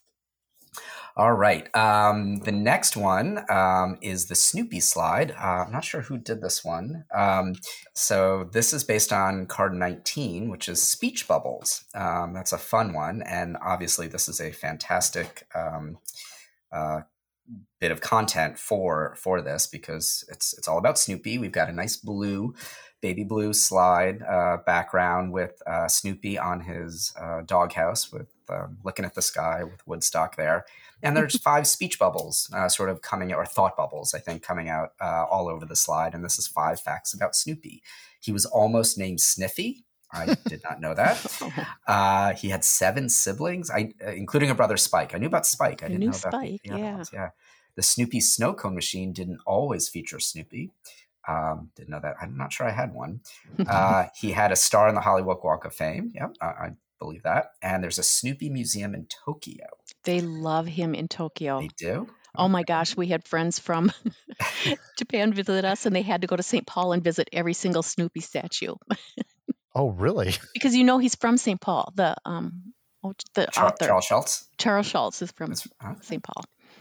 All right. Um, the next one um, is the Snoopy slide. Uh, I'm not sure who did this one. Um, so this is based on card nineteen, which is speech bubbles. Um, that's a fun one. And obviously this is a fantastic um, uh, bit of content for for this because it's it's all about Snoopy. We've got a nice blue, baby blue slide uh, background with uh, Snoopy on his uh, doghouse with um, looking at the sky with Woodstock there. And there's five speech bubbles uh, sort of coming out, or thought bubbles, I think, coming out uh, all over the slide. And this is five facts about Snoopy. He was almost named Sniffy. I did not know that. Uh, he had seven siblings, I, uh, including a brother Spike. I knew about Spike. I I didn't knew know about the, Spike, the other yeah. ones. Yeah. The Snoopy snow cone machine didn't always feature Snoopy. Um, didn't know that. I'm not sure I had one. Uh, he had a star on the Hollywood Walk of Fame. Yep, I, I believe that. And there's a Snoopy museum in Tokyo. They love him in Tokyo. They do? Oh my gosh, we had friends from Japan visit us, and they had to go to Saint Paul and visit every single Snoopy statue Oh, really? because you know he's from Saint Paul. The um, oh, the Char- author Charles Schultz? Charles Schultz is from That's- huh? Saint Paul.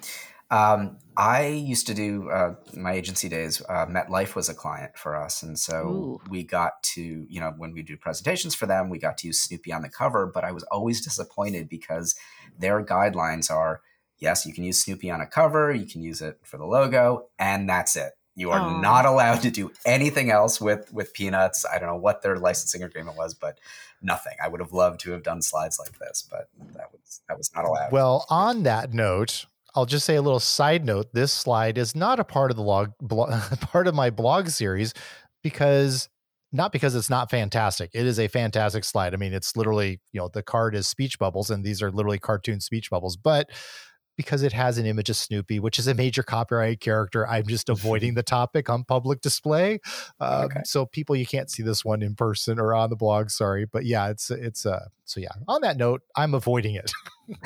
Um, I used to do uh, my agency days. Uh, MetLife was a client for us, and so Ooh. we got to, you know, when we do presentations for them, we got to use Snoopy on the cover. But I was always disappointed because their guidelines are, yes, you can use Snoopy on a cover, you can use it for the logo, and that's it. You are Aw. not allowed to do anything else with with Peanuts. I don't know what their licensing agreement was, but nothing. I would have loved to have done slides like this, but that was that was not allowed. Well, on that note, I'll just say a little side note. This slide is not a part of the log, blog, part of my blog series because not because it's not fantastic. It is a fantastic slide. I mean, it's literally, you know, the card is speech bubbles and these are literally cartoon speech bubbles, but because it has an image of Snoopy, which is a major copyrighted character, I'm just avoiding the topic on public display. Um, Okay. So people, you can't see this one in person or on the blog. Sorry. But yeah, it's, it's, uh, so yeah, on that note, I'm avoiding it.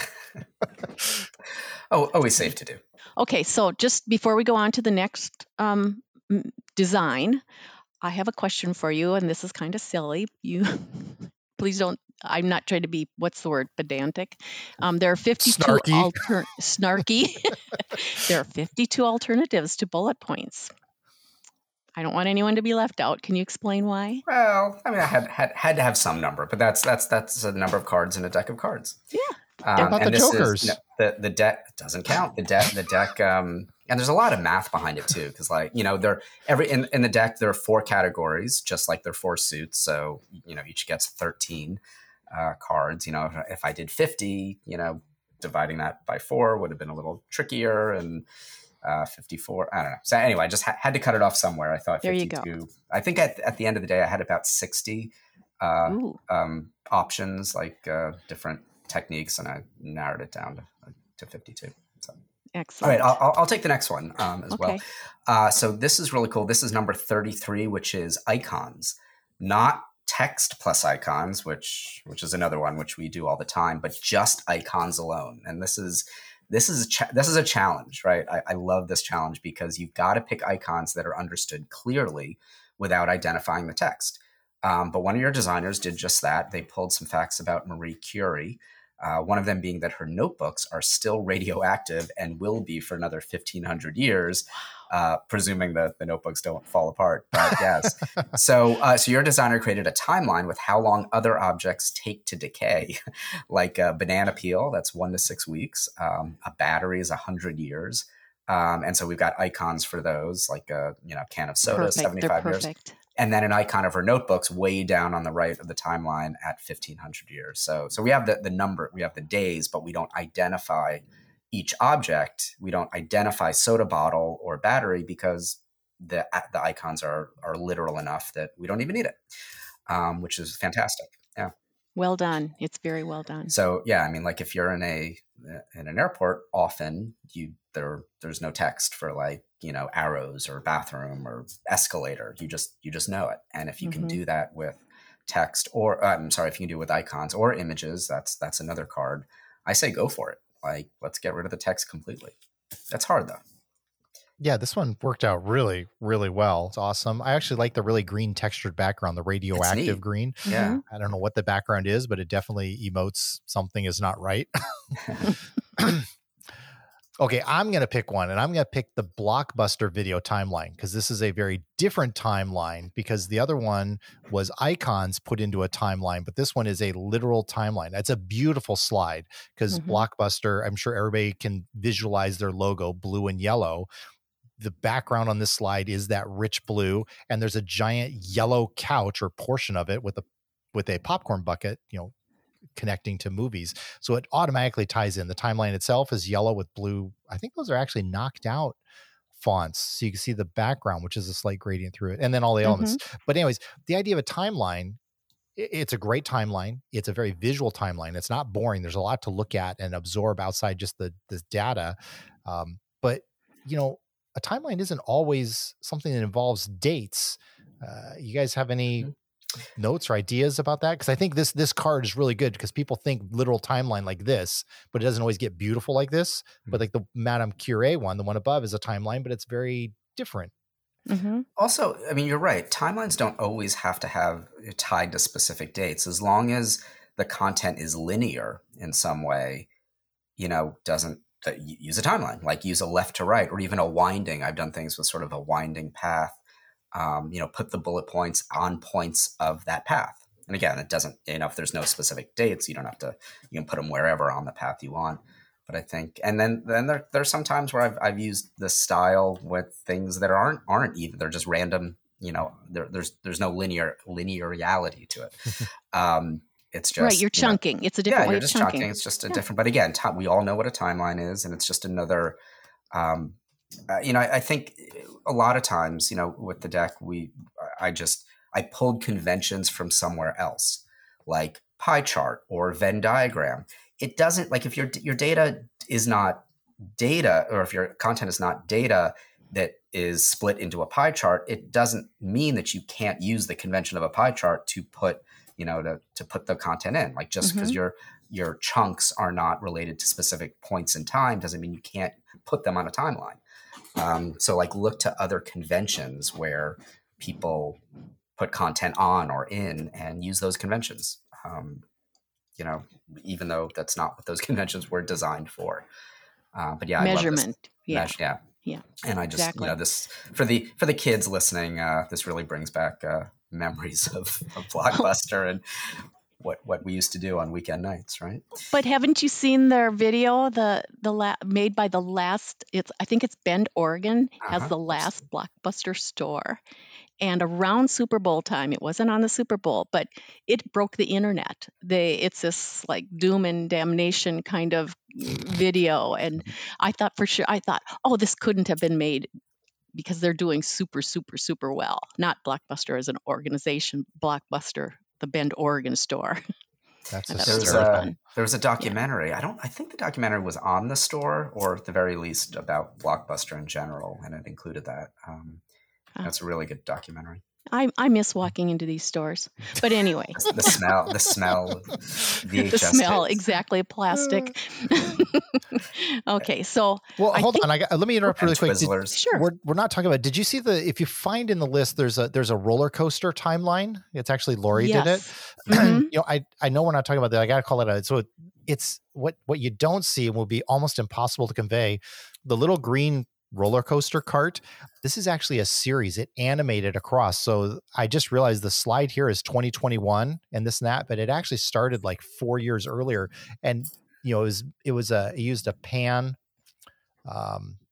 Oh, always safe to do. Okay, so just before we go on to the next um, m- design, I have a question for you, and this is kind of silly. You please don't. I'm not trying to be, what's the word, pedantic. Um, there are fifty-two Snarky. alter- snarky. There are fifty-two alternatives to bullet points. I don't want anyone to be left out. Can you explain why? Well, I mean, I had had, had to have some number, but that's that's that's a number of cards in a deck of cards. Yeah. Um, What about and the this jokers? Is, you know, the the deck doesn't count. The deck the deck um, and there's a lot of math behind it too, because like you know there every in, in the deck there are four categories, just like there are four suits. So you know each gets thirteen uh, cards. You know if, if I did fifty, you know dividing that by four would have been a little trickier, and uh, fifty-four. I don't know. So anyway, I just ha- had to cut it off somewhere. I thought There you fifty-two. go. I think at at the end of the day, I had about sixty uh, Ooh, um, options, like uh, different techniques, and I narrowed it down to, to fifty-two. So, all excellent. right, I'll, I'll- I'll take the next one um, as well. Okay. Uh, so this is really cool. This is number thirty-three, which is icons, not text plus icons, which which is another one which we do all the time, but just icons alone. And this is this is a cha- this is a challenge, right? I, I love this challenge because you've got to pick icons that are understood clearly without identifying the text. Um, but one of your designers did just that. They pulled some facts about Marie Curie. Uh, one of them being that her notebooks are still radioactive and will be for another fifteen hundred years, uh, presuming that the notebooks don't fall apart. But yes. so, uh, so your designer created a timeline with how long other objects take to decay, like a banana peel, that's one to six weeks. Um, a battery is one hundred years. Um, and so we've got icons for those, like a you know can of soda, Perfect. They're seventy-five years. perfect. and then an icon of her notebooks way down on the right of the timeline at fifteen hundred years. So, so we have the, the number, we have the days, but we don't identify each object. We don't identify soda bottle or battery because the the icons are are literal enough that we don't even need it, um, which is fantastic. Yeah. Well done. It's very well done. So yeah, I mean, like if you're in a in an airport, often you there there's no text for like, you know, arrows or bathroom or escalator. You just you just know it. And if you Mm-hmm. can do that with text, or uh, I'm sorry, if you can do it with icons or images, that's that's another card. I say go for it. Like, let's get rid of the text completely. That's hard though. Yeah, this one worked out really, really well. It's awesome. I actually like the really green textured background, the radioactive green. Yeah. I don't know what the background is, but it definitely emotes something is not right. Okay, I'm going to pick one, and I'm going to pick the Blockbuster video timeline because this is a very different timeline because the other one was icons put into a timeline, but this one is a literal timeline. It's a beautiful slide because Mhm. Blockbuster, I'm sure everybody can visualize their logo, blue and yellow. The background on this slide is that rich blue, and there's a giant yellow couch or portion of it with a with a popcorn bucket, you know, connecting to movies. So it automatically ties in. The timeline itself is yellow with blue. I think those are actually knocked out fonts. So you can see the background, which is a slight gradient through it, and then all the elements. But anyways, the idea of a timeline, i- it's a great timeline. It's a very visual timeline. It's not boring. There's a lot to look at and absorb outside just the, the data. Um, but, you know, a timeline isn't always something that involves dates. Uh, you guys have any notes or ideas about that? Because I think this this card is really good because people think literal timeline like this, but it doesn't always get beautiful like this. But like the Madame Curie one, the one above is a timeline, but it's very different. Mm-hmm. Also, I mean, you're right. Timelines don't always have to have tied to specific dates. As long as the content is linear in some way, you know, doesn't uh, use a timeline, like use a left to right or even a winding. I've done things with sort of a winding path. Um, you know, put the bullet points on points of that path. And again, it doesn't, you know, if there's no specific dates, you don't have to, you can put them wherever on the path you want. But I think, and then then there there's some times where I've I've used this style with things that aren't aren't even, they're just random, you know, there, there's there's no linear linearity to it. Um, it's just Right, you're you know, chunking. It's a different yeah, way you're of just chunking. chunking. It's just a Yeah. different, but again, ti- we all know what a timeline is, and it's just another, um, uh, you know, I, I think a lot of times, you know, with the deck, we, I just, I pulled conventions from somewhere else, like pie chart or Venn diagram. It doesn't, like if your your data is not data, or if your content is not data that is split into a pie chart, it doesn't mean that you can't use the convention of a pie chart to put, you know, to to put the content in. Like just because Mhm. your your chunks are not related to specific points in time doesn't mean you can't put them on a timeline. Um, so like look to other conventions where people put content on or in and use those conventions. Um, you know, even though that's not what those conventions were designed for. Uh, but yeah, I love this. Measurement. Yeah. Meas- yeah. Yeah. And I just, Exactly. you know, this for the for the kids listening, uh, this really brings back uh, memories of, of Blockbuster and what what we used to do on weekend nights, right? But haven't you seen their video? The the la- made by the last. It's I think it's Bend, Oregon, has Uh-huh. the last Blockbuster store, and around Super Bowl time, it wasn't on the Super Bowl, but it broke the internet. They it's this like doom and damnation kind of video, and I thought for sure, I thought, oh, this couldn't have been made because they're doing super, super, super well. Not Blockbuster as an organization, Blockbuster, the Bend, Oregon store. That's I thought it was There was really a hysterical. fun. there was a documentary. I don't. I think the documentary was on the store, or at the very least about Blockbuster in general, and it included that. Um, Oh. That's a really good documentary. I, I miss walking into these stores. But anyway, The, the smell, the smell, of V H S the smell, tapes. exactly, plastic. Okay, so Well, I hold think- on. I got, let me interrupt And really quick. Did- Twizzlers. sure. We're we're not talking about. Did you see the? If you find in the list, there's a there's a roller coaster timeline. It's actually Lori did it. Yes. Mhm. You know, I I know we're not talking about that. I got to call it out. So it, it's what what you don't see and will be almost impossible to convey. The little green roller coaster cart. This is actually a series. It animated across. So I just realized the slide here is twenty twenty-one and this and that, but it actually started like four years earlier. And you know, it was it was a it used a pan. Um,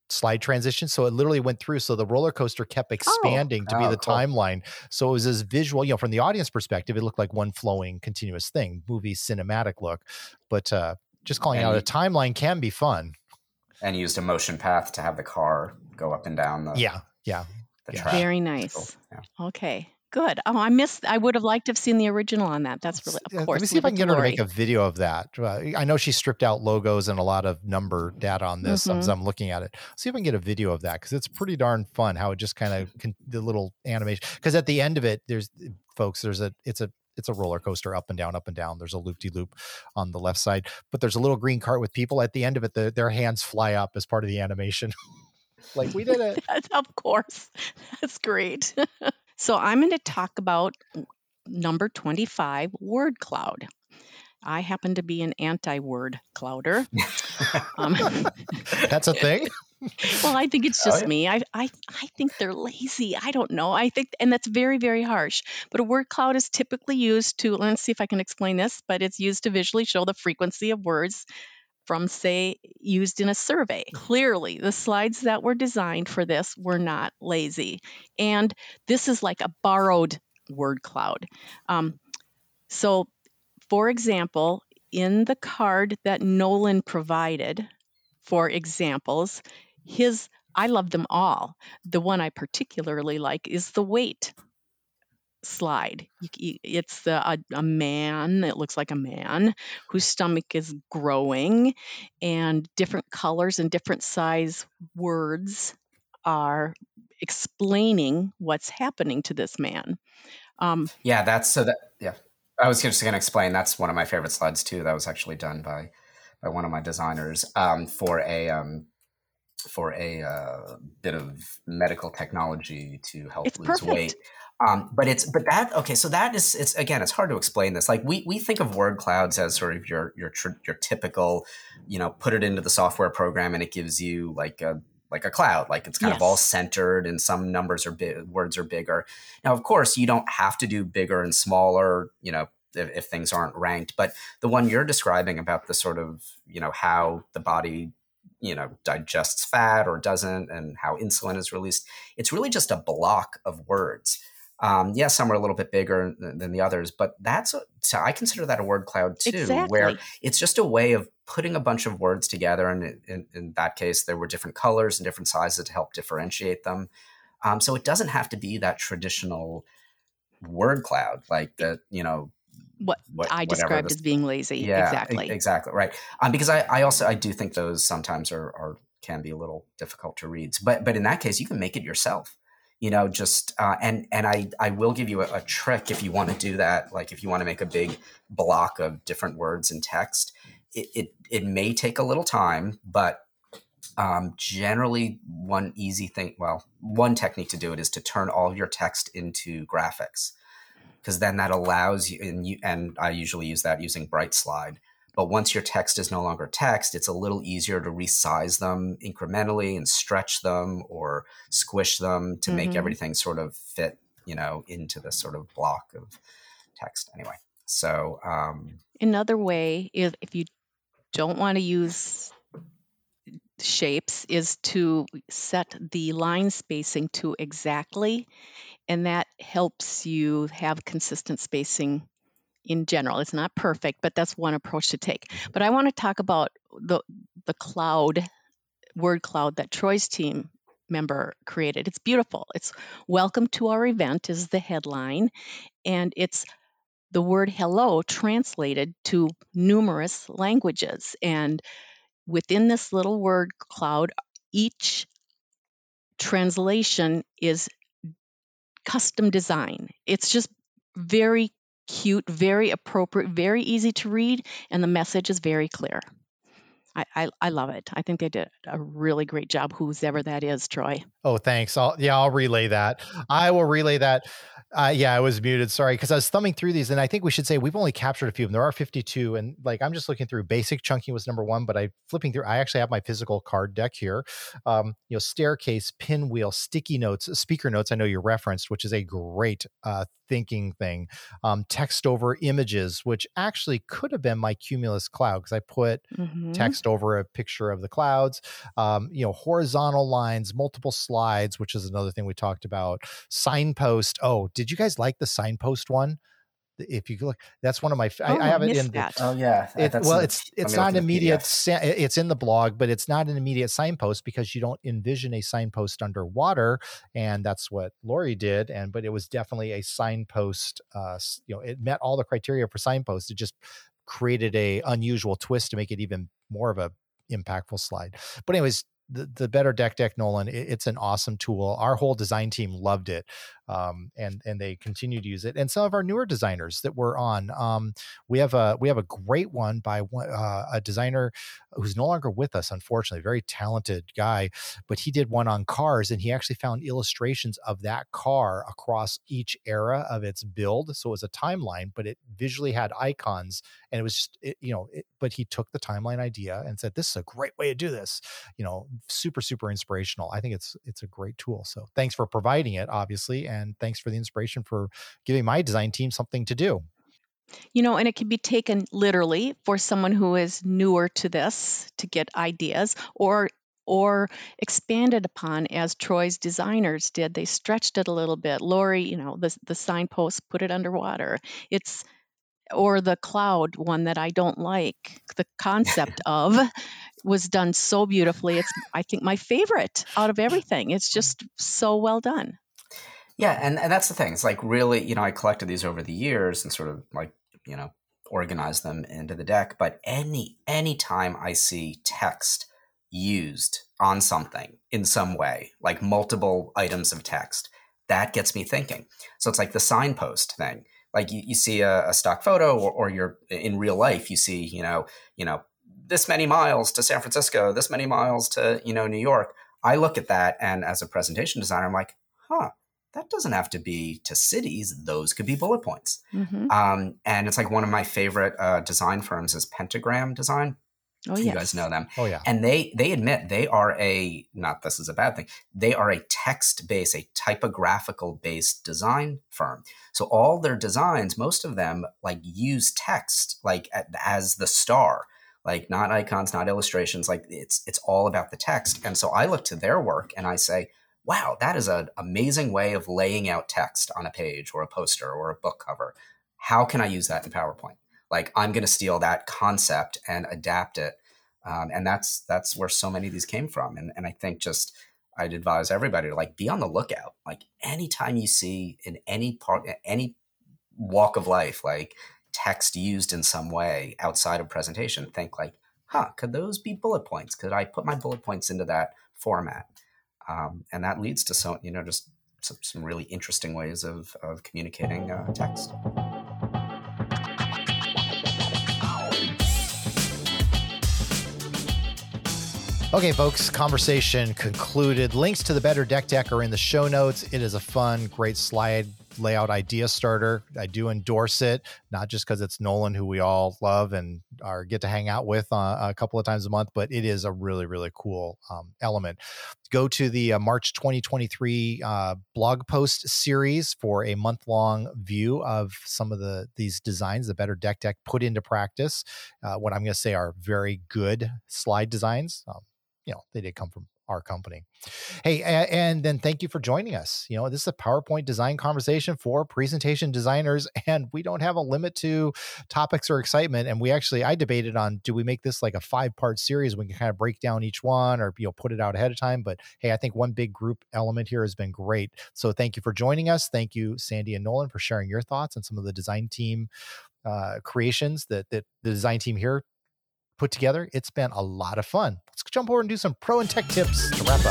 slide transition. So it literally went through. So the roller coaster kept expanding oh. to be oh, the cool. timeline. So it was this visual, you know, from the audience perspective, it looked like one flowing continuous thing, movie cinematic look. But uh, just calling and out you, a timeline can be fun. And used a motion path to have the car go up and down the yeah, yeah, the yeah. track. Very nice. Cool. Yeah. Okay. Good. Oh, I missed. I would have liked to have seen the original on that. That's really, of course. Let me see if I can get her to make a video of that. Uh, I know she stripped out logos and a lot of number data on this mm-hmm. as I'm looking at it. See if I can get a video of that because it's pretty darn fun. How it just kind of the little animation. Because at the end of it, there's folks. There's a. It's a. It's a roller coaster up and down, up and down. There's a loop-de-loop on the left side, but there's a little green cart with people. At the end of it, the, their hands fly up as part of the animation. Like we did it. Of course, that's great. So I'm going to talk about number twenty-five, word cloud. I happen to be an anti-word clouder. Um, That's a thing? Well, I think it's just oh, yeah. me. I, I I think they're lazy. I don't know. I think, and that's very, very harsh. But a word cloud is typically used to, let's see if I can explain this, but it's used to visually show the frequency of words from, say, used in a survey. Clearly, the slides that were designed for this were not lazy. And this is like a borrowed word cloud. Um, so, for example, in the card that Nolan provided for examples, his, I love them all. The one I particularly like is the weight slide. It's the, a, a man, it looks like a man whose stomach is growing, and different colors and different size words are explaining what's happening to this man. Um, yeah, that's so that, yeah. I was just going to explain, that's one of my favorite slides too. That was actually done by, by one of my designers um, for a, um, for a uh, bit of medical technology to help it's lose perfect. weight. Um, but it's, but that, okay. So that is, it's, again, it's hard to explain this. Like we, we think of word clouds as sort of your, your, tr- your typical, you know, put it into the software program and it gives you like a, like a cloud, like it's kind yes. of all centered and some numbers are big, words are bigger. Now, of course, you don't have to do bigger and smaller, you know, if, if things aren't ranked, but the one you're describing about the sort of, you know, how the body, you know, digests fat or doesn't and how insulin is released, it's really just a block of words. Um, yes, some are a little bit bigger than the others, but that's, a, so I consider that a word cloud too, exactly. where it's just a way of putting a bunch of words together. And in, in that case, there were different colors and different sizes to help differentiate them. Um, so it doesn't have to be that traditional word cloud, like the, you know, what, what I described as being lazy. Yeah, exactly. E- exactly. Right. Um, because I, I also, I do think those sometimes are, are, can be a little difficult to read, but, but in that case, you can make it yourself. You know, just uh, and and I, I will give you a, a trick if you want to do that. Like if you want to make a big block of different words and text, it it, it may take a little time, but um, generally one easy thing, well, one technique to do it is to turn all of your text into graphics, because then that allows you, and you, and I usually use that using Bright Slide. But once your text is no longer text, it's a little easier to resize them incrementally and stretch them or squish them to mm-hmm. make everything sort of fit, you know, into this sort of block of text anyway. So um, another way is if you don't want to use shapes is to set the line spacing to exactly, and that helps you have consistent spacing in general. It's not perfect, but that's one approach to take. But I want to talk about the the cloud, word cloud that Troy's team member created. It's beautiful. It's "Welcome to our event" is the headline, and it's the word hello translated to numerous languages. And within this little word cloud, each translation is custom design. It's just very cute, very appropriate, very easy to read, and the message is very clear. I, I, I love it. I think they did a really great job, whoever that is, Troy. Oh, thanks. I'll, yeah, I'll relay that. I will relay that. Uh, yeah, I was muted. Sorry, because I was thumbing through these, and I think we should say we've only captured a few of them. There are fifty-two, and like I'm just looking through. Basic chunking was number one, but I flipping through. I actually have my physical card deck here. Um, you know, staircase, pinwheel, sticky notes, speaker notes. I know you referenced, which is a great uh, thinking thing. Um, text over images, which actually could have been my Cumulus cloud because I put mm-hmm. text over a picture of the clouds. Um, you know, horizontal lines, multiple slides, which is another thing we talked about. Signpost. Oh, did you guys like the signpost one? If you look, that's one of my. I, oh, I have I it in. That. The, oh yeah. It, that's well, the, it's it's not an immediate. Sa- it's in the blog, but it's not an immediate signpost because you don't envision a signpost underwater, and that's what Lori did. And but it was definitely a signpost. Uh, you know, it met all the criteria for signpost. It just created a unusual twist to make it even more of a impactful slide. But anyways. The, the Better Deck Deck, Nolan, it, it's an awesome tool. Our whole design team loved it, um, and and they continue to use it. And some of our newer designers that we're on, um, we have a we have a great one by one, uh, a designer who's no longer with us, unfortunately, very talented guy, but he did one on cars, and he actually found illustrations of that car across each era of its build. So it was a timeline, but it visually had icons, and it was just, it, you know, it, but he took the timeline idea and said, "This is a great way to do this," you know. Super, super inspirational. I think it's it's a great tool. So thanks for providing it, obviously, and thanks for the inspiration for giving my design team something to do. You know, and it can be taken literally for someone who is newer to this to get ideas, or or expanded upon as Troy's designers did. They stretched it a little bit. Lori, you know, the the signpost, put it underwater. It's or the cloud one that I don't like, the concept of was done so beautifully. It's, I think, my favorite out of everything. It's just so well done. Yeah, and, and that's the thing. It's like really, you know, I collected these over the years and sort of like, you know, organized them into the deck. But any any time I see text used on something in some way, like multiple items of text, that gets me thinking. So it's like the signpost thing. Like you, you see a, a stock photo, or, or you're in real life, you see, you know, you know, this many miles to San Francisco, this many miles to, you know, New York. I look at that, and as a presentation designer, I'm like, huh, that doesn't have to be to cities. Those could be bullet points. Mm-hmm. Um, and it's like one of my favorite uh, design firms is Pentagram Design. Oh, you yes. guys know them. Oh, yeah. And they they admit they are a, not this is a bad thing, they are a text-based, a typographical-based design firm. So all their designs, most of them like use text like as the star, like not icons, not illustrations, like it's it's all about the text. And so I look to their work and I say, wow, that is an amazing way of laying out text on a page or a poster or a book cover. How can I use that in PowerPoint? Like I'm going to steal that concept and adapt it. Um, and that's that's where so many of these came from. And, and I think just I'd advise everybody to like be on the lookout. Like anytime you see in any part, any walk of life, like text used in some way outside of presentation, think like, huh, could those be bullet points? Could I put my bullet points into that format? Um, and that leads to so, you know, just some, some really interesting ways of, of communicating uh, text. Okay, folks, conversation concluded. Links to the Better Deck Deck are in the show notes. It is a fun, great slide layout idea starter. I do endorse it, not just because it's Nolan, who we all love and are get to hang out with uh, a couple of times a month, but it is a really, really cool um, element. Go to the uh, March twenty twenty-three uh, blog post series for a month-long view of some of the these designs the Better Deck Deck put into practice. Uh, what I'm going to say are very good slide designs. Um, you know, they did come from our company. Hey, and then thank you for joining us. You know, this is a PowerPoint design conversation for presentation designers, and we don't have a limit to topics or excitement. And we actually, I debated on, do we make this like a five part series? We can kind of break down each one or, you know, put it out ahead of time. But hey, I think one big group element here has been great. So thank you for joining us. Thank you, Sandy and Nolan, for sharing your thoughts on some of the design team uh, creations that, that the design team here put together. It's been a lot of fun. Let's jump over and do some pro and tech tips to wrap up.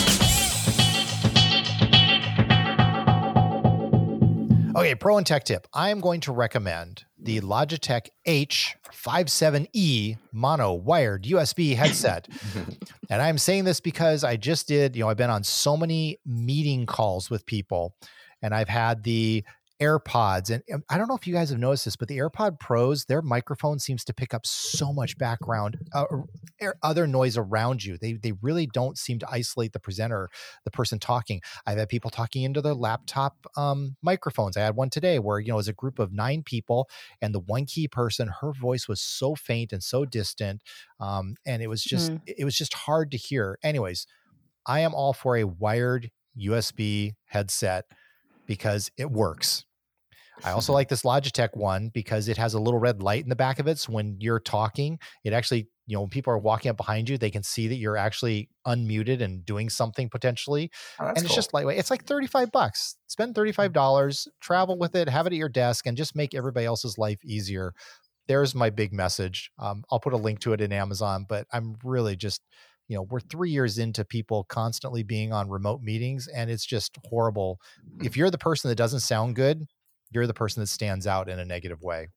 Okay, pro and tech tip. I am going to recommend the Logitech H fifty-seven E mono wired U S B headset. And I'm saying this because I just did, you know, I've been on so many meeting calls with people, and I've had the AirPods. And um, I don't know if you guys have noticed this, but the AirPod Pros, their microphone seems to pick up so much background, uh, air, other noise around you. They they really don't seem to isolate the presenter, the person talking. I've had people talking into their laptop um, microphones. I had one today where, you know, it was a group of nine people, and the one key person, her voice was so faint and so distant. Um, and it was just, mm. it was just hard to hear. Anyways, I am all for a wired U S B headset because it works. I also like this Logitech one because it has a little red light in the back of it. So when you're talking, it actually, you know, when people are walking up behind you, they can see that you're actually unmuted and doing something potentially. Oh, and it's cool. just lightweight. It's like thirty-five bucks. Spend thirty-five dollars, travel with it, have it at your desk, and just make everybody else's life easier. There's my big message. Um, I'll put a link to it in Amazon, but I'm really just, you know, we're three years into people constantly being on remote meetings, and it's just horrible. If you're the person that doesn't sound good, you're the person that stands out in a negative way.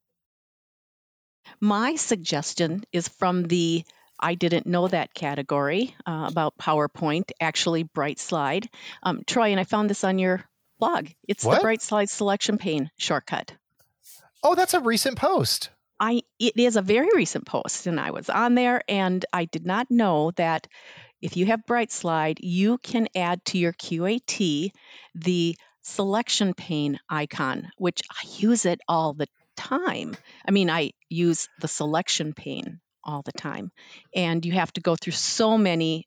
My suggestion is from the I didn't know that category uh, about PowerPoint, actually Bright Slide. Um, Troy, and I found this on your blog. It's what? the Bright Slide selection pane shortcut. Oh, that's a recent post. I it is a very recent post, and I was on there, and I did not know that if you have Bright Slide, you can add to your Q A T the selection pane icon, which I use it all the time. I mean, I use the selection pane all the time, and you have to go through so many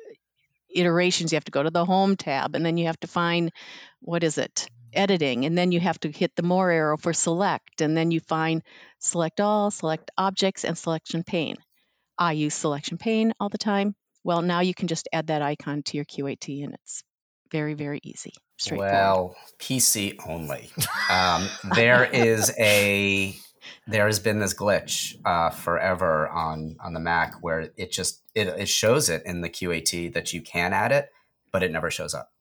iterations. You have to go to the home tab, and then you have to find, what is it? Editing, and then you have to hit the more arrow for select, and then you find select all, select objects, and selection pane. I use selection pane all the time. Well, now you can just add that icon to your Q A T, and it's very, very easy. Well, P C only. Um, there is a there has been this glitch uh, forever on on the Mac where it just it, it shows it in the Q A T that you can add it, but it never shows up.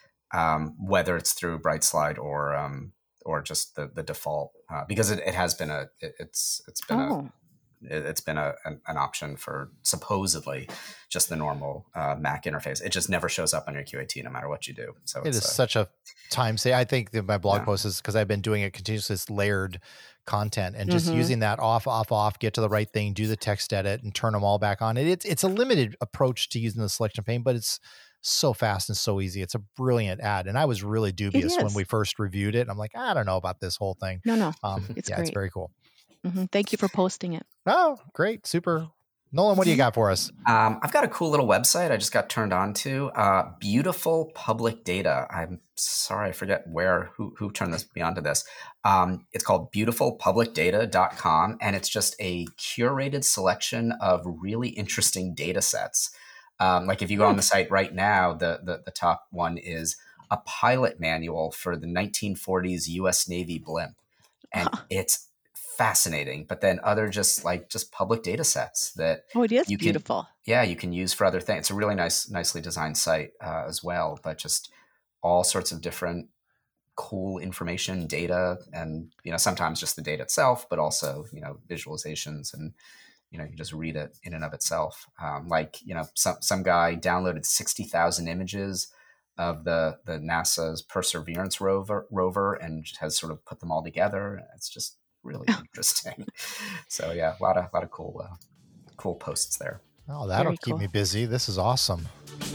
Um, whether it's through Bright Slide or um, or just the the default, uh, because it, it has been a it, it's it's been oh. a it, it's been a an, an option for supposedly just the normal uh, Mac interface. It just never shows up on your Q A T no matter what you do. So it it's is a, such a time say. I think that my blog yeah. post is because I've been doing it continuously, this layered content, and just Mhm. using that off, off, off, get to the right thing, do the text edit, and turn them all back on. It, it's it's a limited approach to using the selection pane, but it's so fast and so easy. It's a brilliant ad. And I was really dubious when is. we first reviewed it. I'm like, I don't know about this whole thing. No, no, Um, it's yeah, great. it's very cool. Mhm. Thank you for posting it. Oh, great. Super. Nolan, what do you got for us? Um, I've got a cool little website I just got turned on to. Uh, Beautiful Public Data. I'm sorry, I forget where who who turned this me onto this. Um, it's called beautiful public data dot com, and it's just a curated selection of really interesting data sets. Um, like if you go on the site right now, the, the the top one is a pilot manual for the nineteen forties U S Navy blimp, and it's fascinating. But then other just like just public data sets that Oh, it is you can, beautiful. yeah, you can use for other things. It's a really nice, nicely designed site uh, as well. But just all sorts of different cool information, data, and you know sometimes just the data itself, but also you know visualizations and. You know, you just read it in and of itself. Um, like, you know, some some guy downloaded sixty thousand images of the the NASA's Perseverance rover rover and has sort of put them all together. It's just really interesting. So yeah, a lot of a lot of cool uh, cool posts there. Oh, that'll Very keep cool. me busy. This is awesome.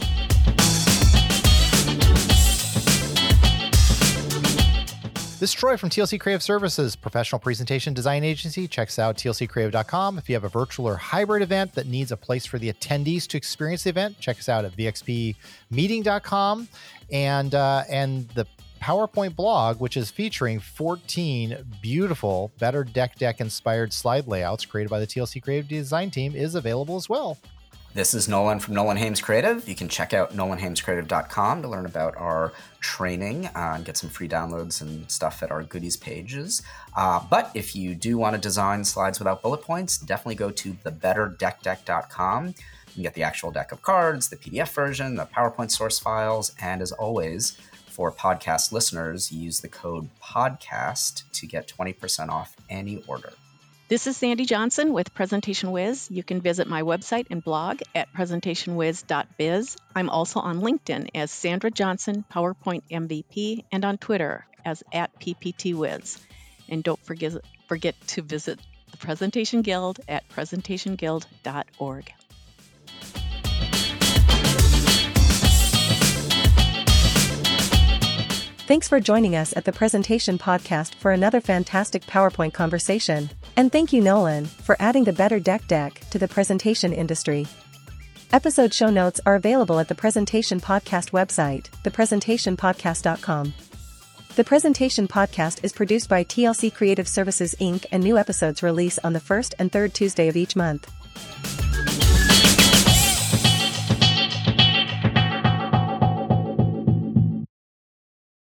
This is Troy from T L C Creative Services, professional presentation design agency. Check us out, T L C creative dot com. If you have a virtual or hybrid event that needs a place for the attendees to experience the event, check us out at V X P meeting dot com. And, uh, and the PowerPoint blog, which is featuring fourteen beautiful Better Deck Deck inspired slide layouts created by the T L C Creative Design team, is available as well. This is Nolan from Nolan Hames Creative. You can check out nolan hames creative dot com to learn about our training uh, and get some free downloads and stuff at our goodies pages. Uh, but if you do want to design slides without bullet points, definitely go to the better deck deck dot com. You can get the actual deck of cards, the P D F version, the PowerPoint source files, and as always, for podcast listeners, use the code PODCAST to get twenty percent off any order. This is Sandy Johnson with Presentation Whiz. You can visit my website and blog at presentation whiz dot biz. I'm also on LinkedIn as Sandra Johnson, PowerPoint M V P, and on Twitter as at P P T Wiz. And don't forget, forget to visit the Presentation Guild at presentation guild dot org. Thanks for joining us at the Presentation Podcast for another fantastic PowerPoint conversation. And thank you, Nolan, for adding the Better Deck Deck to the presentation industry. Episode show notes are available at the Presentation Podcast website, the presentation podcast dot com. The Presentation Podcast is produced by T L C Creative Services Incorporated, and new episodes release on the first and third Tuesday of each month.